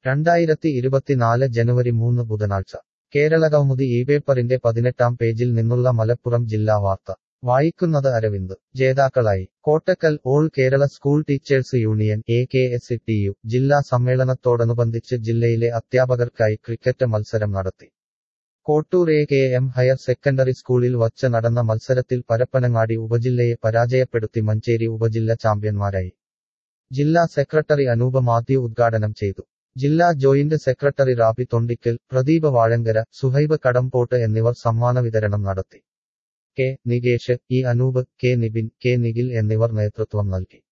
2024 ജനുവരി 3 ബുധനാഴ്ച കേരളകൗമുദി ഈ പേപ്പറിന്റെ 18-ാം പേജിൽ നിന്നുള്ള മലപ്പുറം ജില്ലാ വാർത്ത വായിക്കുന്നത് അരവിന്ദ്. ജേതാക്കളായി Kottakkal all Kerala school teachers union AKSTU ജില്ലാ സമ്മേളനത്തോടനുബന്ധിച്ച് ജില്ലയിലെ അധ്യാപകർക്കായി ക്രിക്കറ്റ് മത്സരം നടത്തി. കോട്ടൂർ AKM ഹയർ സെക്കൻഡറി സ്കൂളിൽ വച്ച് നടന്ന മത്സരത്തിൽ പരപ്പനങ്ങാടി ഉപജില്ലയെ പരാജയപ്പെടുത്തി മഞ്ചേരി ഉപജില്ല ചാമ്പ്യന്മാരായി. ജില്ലാ സെക്രട്ടറി അനൂപ മാത്യു ഉദ്ഘാടനം ചെയ്തു. ജില്ലാ ജോയിന്റ് സെക്രട്ടറി റാബി തൊണ്ടിക്കൽ, പ്രദീപ് വാഴങ്കര, സുഹൈബ് കടമ്പോട്ട് എന്നിവർ സമ്മാന വിതരണം നടത്തി. K. Nikesh, E. Anoop, K. Nibin, K. Nikhil എന്നിവർ നേതൃത്വം നൽകി.